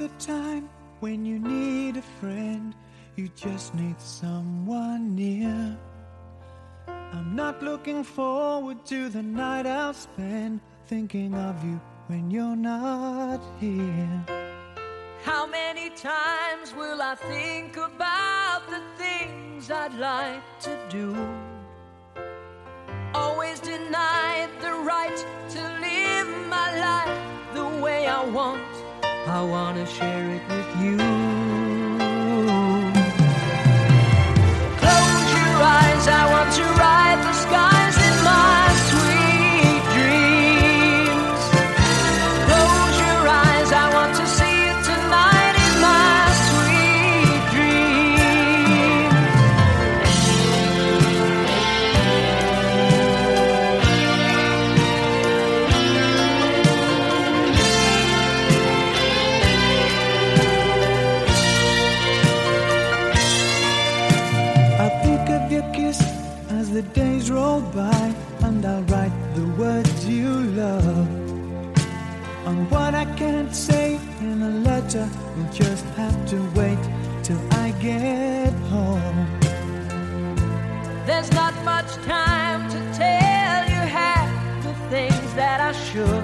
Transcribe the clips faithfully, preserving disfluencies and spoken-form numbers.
the time when you need a friend, you just need someone near. I'm not looking forward to the night I'll spend thinking of you when you're not here. How many times will I think about the things I'd like to do? Always denied the right to live my life the way I want. I want to share it with you. Close your eyes, I want to ride the skies in my sweet dreams. Close your eyes, I want to see you tonight in my sweet dreams. I think of your kiss as the days roll by, and I'll write the words you love. On what I can't say in a letter, you'll just have to wait till I get home. There's not much time to tell you half the things that I should.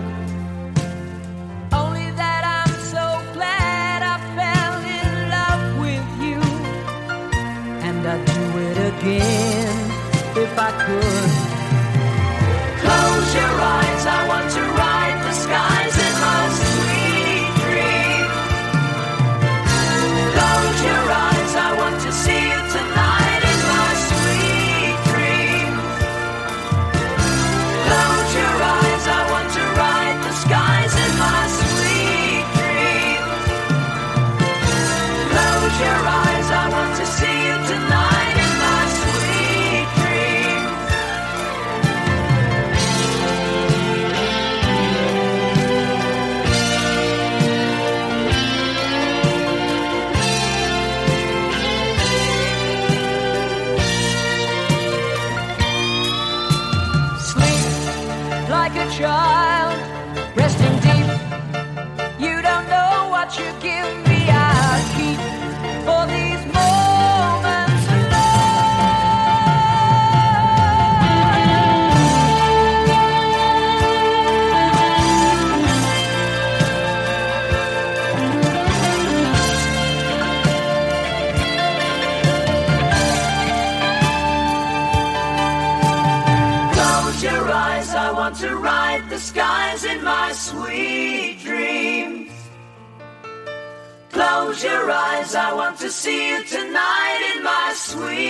Only that I'm so glad I fell in love with you. And I'd do it again if I could. Close your eyes, I want to ride the skies in my sweet dream. Close your eyes, I want to see you tonight in my sweet dream. Close your eyes, I want to ride the skies in my sweet dream. Close your eyes, I want to see you tonight in my sweet dream. Sleep like a child, resting deep. You don't know what you give me. I keep for these moments Close your eyes, I want to ride the skies in my sweet dreams. Close your eyes, I want to see you tonight in my sweet